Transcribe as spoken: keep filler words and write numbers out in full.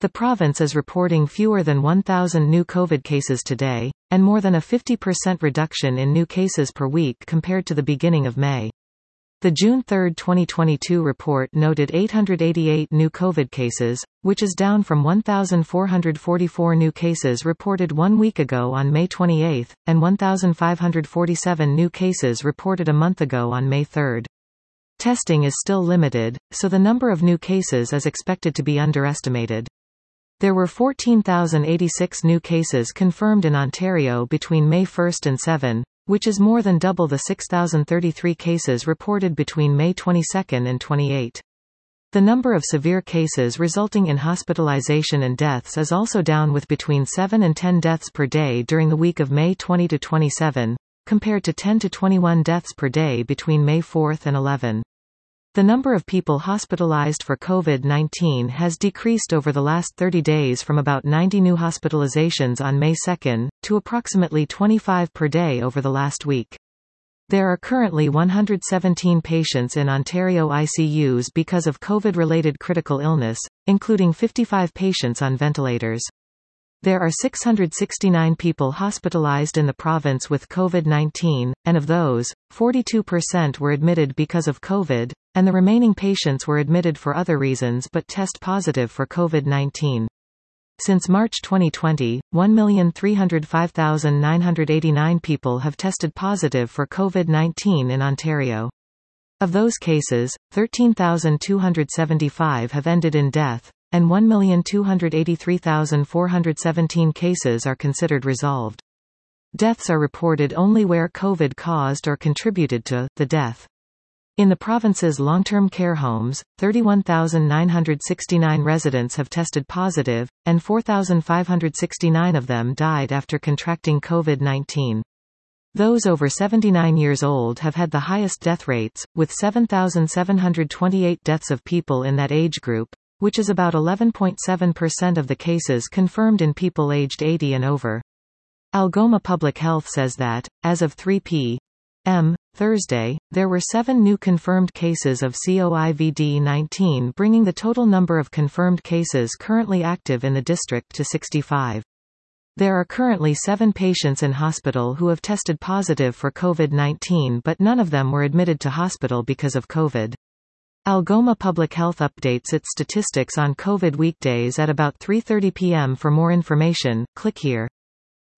The province is reporting fewer than one thousand new COVID cases today, and more than a fifty percent reduction in new cases per week compared to the beginning of May. The June third twenty twenty-two report noted eight hundred eighty-eight new COVID cases, which is down from one thousand four hundred forty-four new cases reported one week ago on May twenty-eighth, and one thousand five hundred forty-seven new cases reported a month ago on May third. Testing is still limited, so the number of new cases is expected to be underestimated. There were fourteen thousand eighty-six new cases confirmed in Ontario between May first and seventh, which is more than double the six thousand thirty-three cases reported between May twenty-second and twenty-eighth. The number of severe cases resulting in hospitalization and deaths is also down, with between seven and ten deaths per day during the week of May twentieth to twenty-seventh, compared to ten to twenty-one deaths per day between May fourth and eleventh. The number of people hospitalized for COVID nineteen has decreased over the last thirty days from about ninety new hospitalizations on May second, to approximately twenty-five per day over the last week. There are currently one hundred seventeen patients in Ontario I C Us because of COVID-related critical illness, including fifty-five patients on ventilators. There are six hundred sixty-nine people hospitalized in the province with COVID nineteen, and of those, forty-two percent were admitted because of COVID, and the remaining patients were admitted for other reasons but test positive for COVID nineteen. Since March twenty twenty, one million three hundred five thousand nine hundred eighty-nine people have tested positive for COVID nineteen in Ontario. Of those cases, thirteen thousand two hundred seventy-five have ended in death, and one million two hundred eighty-three thousand four hundred seventeen cases are considered resolved. Deaths are reported only where COVID caused or contributed to the death. In the province's long-term care homes, thirty-one thousand nine hundred sixty-nine residents have tested positive, and four thousand five hundred sixty-nine of them died after contracting COVID nineteen. Those over seventy-nine years old have had the highest death rates, with seven thousand seven hundred twenty-eight deaths of people in that age group, which is about eleven point seven percent of the cases confirmed in people aged eighty and over. Algoma Public Health says that, as of three p m Thursday, there were seven new confirmed cases of COVID nineteen, bringing the total number of confirmed cases currently active in the district to sixty-five. There are currently seven patients in hospital who have tested positive for COVID nineteen, but none of them were admitted to hospital because of COVID. Algoma Public Health updates its statistics on COVID weekdays at about three thirty p m For more information, click here.